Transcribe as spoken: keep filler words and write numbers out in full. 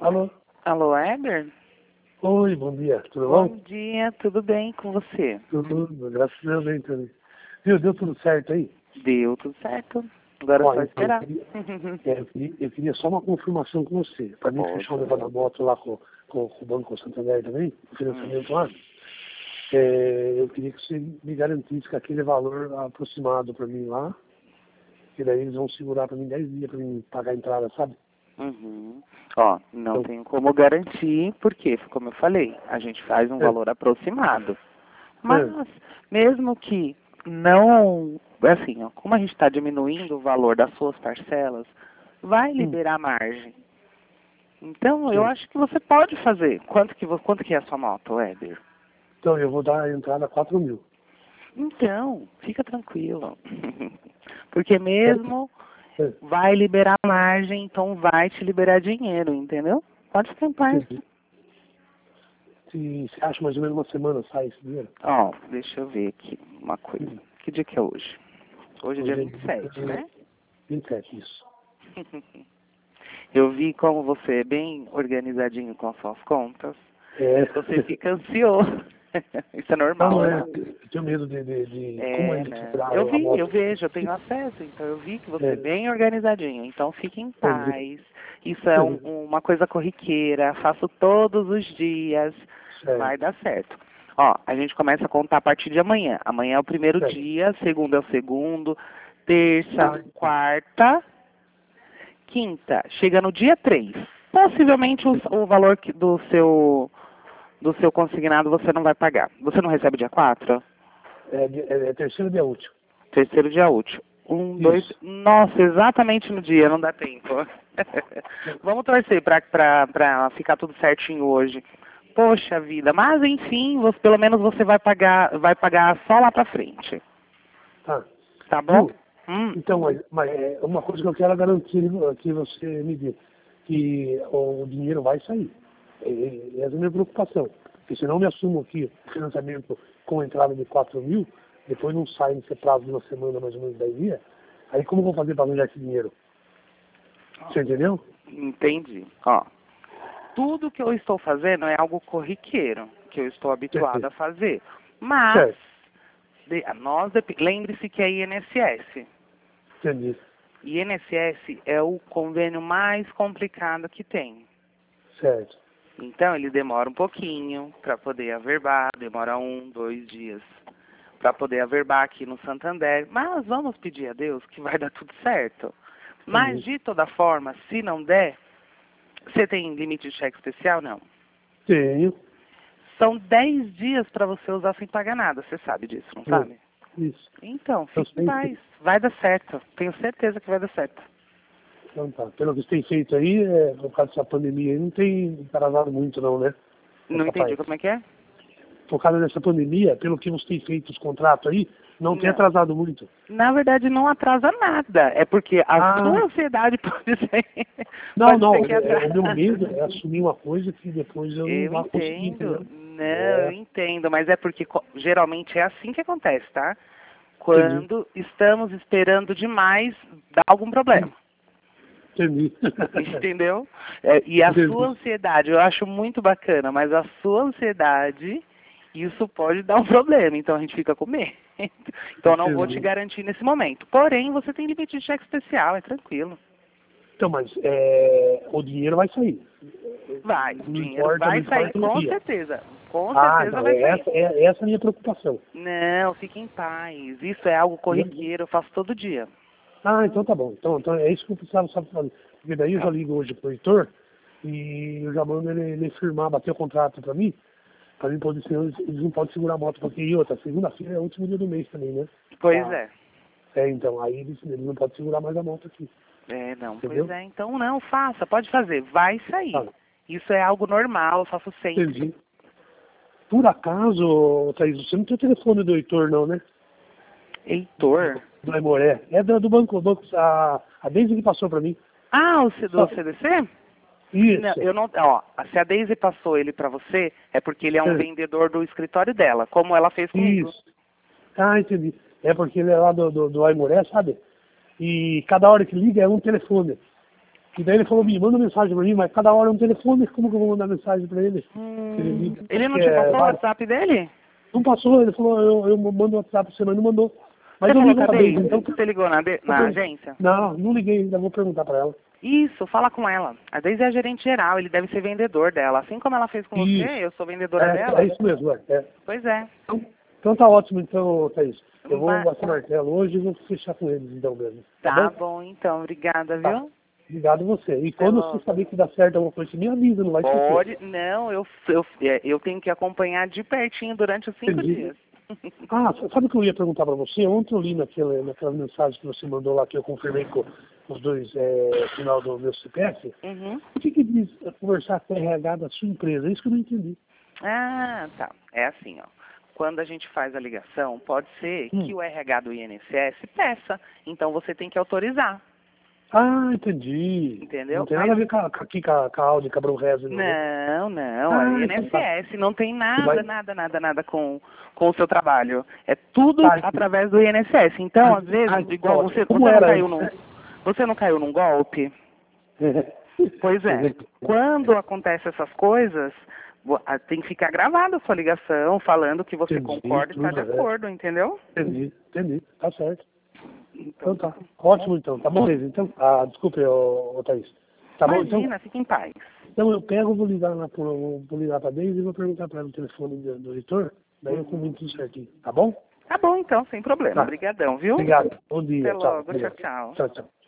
Alô? Alô, Éder? Oi, bom dia, tudo Bom bom? dia, tudo bem com você? Tudo, graças a Deus, bem também. Viu, deu tudo certo aí? Deu tudo certo. Agora é Ó, só então, eu esperar. queria, é, eu, queria, eu queria só uma confirmação com você. Para mim Pode. fechar o negócio da moto lá com, com, com o Banco Santander também, o financiamento Hum. lá. É, eu queria que você me garantisse que aquele valor aproximado para mim lá, que daí eles vão segurar para mim dez dias para mim pagar a entrada, sabe? Uhum. Ó, não Então, tenho como garantir, porque, como eu falei, a gente faz um é, valor aproximado. Mas, é, mesmo que não, assim, ó, como a gente está diminuindo o valor das suas parcelas, vai hum, liberar margem. Então, eu sim. acho que você pode fazer. Quanto que, vo- quanto que é a sua moto, Éder? Então eu vou dar a entrada a quatro mil. Então, fica tranquilo. Porque É, mesmo é, vai liberar margem, então vai te liberar dinheiro, entendeu? Pode ficar em paz. entendi. Se você acha mais ou menos uma semana sai esse dinheiro? Ó, deixa eu ver aqui uma coisa. Hum. Que dia que é hoje? Hoje é dia Hoje é vinte e sete, dia né? vinte e sete, isso. Eu vi como você é bem organizadinho com as suas contas. É. Você fica ansioso. Isso é Não, normal, não é. né? Eu tenho medo de, de, de como É, eles né? Eu tiraram a vi, eu moto. vejo, eu tenho acesso, então eu vi que você é É, bem organizadinho. Então fique em entendi. paz. Isso é um- uma coisa corriqueira, faço todos os dias, vai Certo, dar certo. Ó, a gente começa a contar a partir de amanhã. Amanhã é o primeiro certo. dia, segundo é o segundo, terça, Ah, quarta, quinta. Chega no dia três. Possivelmente o, o valor que- do seu do seu consignado você não vai pagar. Você não recebe dia quatro? é, é, é terceiro dia útil. Terceiro dia útil. Um, dois. Isso. Nossa, exatamente no dia, não dá tempo. Vamos torcer pra, pra, pra ficar tudo certinho hoje. Poxa vida, mas enfim, você, pelo menos você vai pagar, vai pagar só lá pra frente. Tá. Tá bom? Viu? Hum. Então, mas, mas é uma coisa que eu quero garantir que você me dê, que o dinheiro vai sair. É, é, essa é a minha preocupação. Porque se não me assumo aqui o financiamento com entrada de quatro mil, depois não sai nesse prazo de uma semana, mais ou menos dez dias, aí como eu vou fazer para arranjar esse dinheiro? Você entendeu? Entendi. Ó, tudo que eu estou fazendo é algo corriqueiro, que eu estou habituado Perfeito. a fazer. Mas, Certo. de- nós, dep- lembre-se que é I N S S. Entendi. I N S S é o convênio mais complicado que tem. Certo. Então, ele demora um pouquinho para poder averbar, demora um, dois dias para poder averbar aqui no Santander. Mas vamos pedir a Deus que vai dar tudo certo. Mas, Entendi. de toda forma, se não der, você tem limite de cheque especial? Não. Tenho. São dez dias para você usar sem pagar nada. Você sabe disso, não É. sabe? Isso. Então, Eu fique em sei paz. que. Vai dar certo. Tenho certeza que vai dar certo. Então tá. Pelo que você tem feito aí, é, por causa dessa pandemia aí, não tem atrasado muito não, né? Não Essa entendi parte. como é que é? Por causa dessa pandemia, pelo que você tem feito os contratos aí, não tem Não. atrasado muito. Na verdade, não atrasa nada. É porque a Ah, sua ansiedade pode ser, não, pode não. ser que É, é, o meu atrase. medo é assumir uma coisa que depois eu não Eu vá conseguir, entendo. entendeu? Não, eu É, entendo. Mas é porque co- geralmente é assim que acontece, tá? entendi. Quando estamos esperando demais, dá algum problema. Entendi. Entendeu? É, e a sua Entendi. ansiedade, eu acho muito bacana, mas a sua ansiedade, isso pode dar um problema, então a gente fica com medo. Então eu não vou te Entendi. garantir nesse momento. Porém, você tem limite de cheque especial, é tranquilo. Então, mas é, o dinheiro vai sair. Vai, o Não dinheiro importa, não vai sair, importa o com dia. certeza. Com Ah, certeza não, vai é sair. essa, é, essa é a minha preocupação. Não, fique em paz. Isso é algo corriqueiro, eu faço todo dia. Ah, então tá bom. Então, então é isso que eu precisava saber fazer. Porque daí eu já Tá. ligo hoje pro Heitor e eu já mando ele, ele firmar, bater o contrato pra mim, pra mim poder, senão eles, eles não podem segurar a moto, porque e outra, segunda-feira é o último dia do mês também, né? Pois Ah, é. é, então, aí eles, eles não podem segurar mais a moto aqui, É, não, entendeu? pois é. Então não, faça, pode fazer. Vai Tá, sair. Isso é algo normal, eu faço sempre. entendi. Por acaso, Thaís, você não tem o telefone do Heitor não, né? Heitor? Do Aimoré. É do, do banco, do banco, a, a Deise que passou pra mim. Ah, o C- do Só, C D C? Não, isso. eu não, ó, se a Daisy passou ele pra você, é porque ele é um É, vendedor do escritório dela, como ela fez comigo. isso. Ah, entendi. É porque ele é lá do, do, do Aimoré, sabe? E cada hora que liga é um telefone. E daí ele falou, me manda mensagem pra mim, mas cada hora é um telefone, como que eu vou mandar mensagem pra ele? Hum, Ele, liga, ele não porque, te passou o é, WhatsApp dele? não passou, ele falou, eu, eu mando o WhatsApp pra você, mas não mandou. Mas Você eu falou ligo com a outra vez, Deise? então. Você ligou na, de- na agência? Não, não liguei, ainda vou perguntar pra ela. Isso, fala com ela. A Deise é a gerente geral, ele deve ser vendedor dela. Assim como ela fez com Isso. você, eu sou vendedora É, dela. é isso mesmo, é. é. Pois é. Então, então tá ótimo, então, Thaís. Eu vou Ba- bater martelo hoje e vou fechar com eles, então mesmo. Tá, Tá bom? bom, então. Obrigada, Tá. viu? Obrigado você. E Até quando logo. você saber que dá certo alguma coisa, você me avisa, não vai esquecer. Pode. Não, eu, eu, é, eu tenho que acompanhar de pertinho durante os cinco Entendi. dias. Ah, sabe o que eu ia perguntar pra você? Ontem eu li naquela, naquela mensagem que você mandou lá, que eu confirmei com os dois, é, final do meu C P F. Uhum. O que que diz é, conversar com o R H da sua empresa? É isso que eu não entendi. Ah, tá. É assim, ó. Quando a gente faz a ligação, pode ser Hum. que o R H do I N S S peça. Então você tem que autorizar. Ah, entendi. Entendeu? Não tem Mas- nada a ver com a, com aqui com a, com a Audi Cabrão Reza, não. né? Não, não. Ah, é então tá. I N S S. Não tem nada, Vai- nada, nada, nada com, com o seu trabalho. É tudo Tá. através do I N S S. Então, Ah, às vezes, ah, igual ótimo. você, Como você não era caiu antes, num. Você não caiu num golpe? Pois é. Quando acontece essas coisas, vo- ah, tem que ficar gravada a sua ligação, falando que você Entendi, concorda e está de tudo, é. acordo, entendeu? Entendi, entendi. Tá certo. Então, Então tá. Ótimo, então. Tá bom, Thaís. Então, ah, desculpe, ô, ô Thaís. Tá bom, então? imagina, fica em paz. Então eu pego, vou ligar lá pro, vou ligar pra Deise e vou perguntar pra ela o telefone do, do reitor. Daí eu combino tudo certinho. Tá bom? Tá bom, então, sem problema. Tá. Obrigadão, viu? Obrigado. Bom dia. Até Tchau. logo. Obrigado. Tchau, tchau. Tchau, tchau.